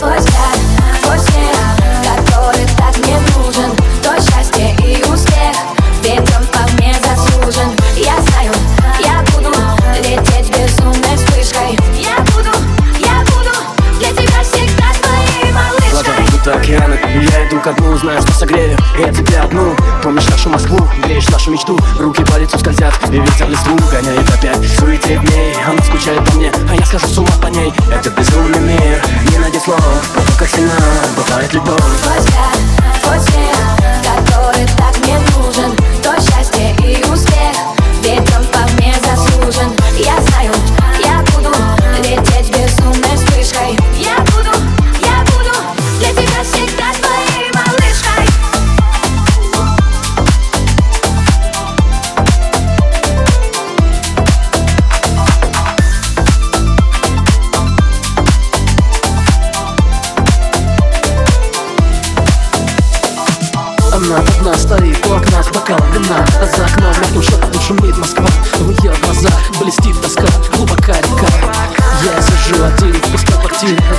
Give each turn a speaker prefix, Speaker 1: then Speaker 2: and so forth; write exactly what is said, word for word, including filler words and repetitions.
Speaker 1: Твой взгляд, твой смех, который так мне нужен. То счастье и успех, ведь он вполне заслужен. Я знаю, я буду лететь безумной вспышкой. Я буду, я буду для тебя всегда твоей малышкой.
Speaker 2: Глаза будто океаны, я иду ко дну, знаю, что согрею я тебя одну. Помнишь нашу Москву, греешь нашу мечту. Руки по лицу скользят, и ветер в листву гоняет опять в суете дней. Она скучает по мне, а я схожу с ума по ней. Это безумный мир, не найти слов, но как сильна бывает любовь.
Speaker 1: Твой взгляд, твой смех, который так мне нужен. То счастье и успех, ведь он вполне заслужен. Я знаю, я буду лететь безумной вспышкой. Я буду, я буду для тебя всегда твоей малышкой.
Speaker 2: Она одна стоит у окна с бокалом вина, а за окном мокнут шепотом шумит Москва. В ее глазах блестит тоска, глубокая река. Я сижу один в пустой квартире,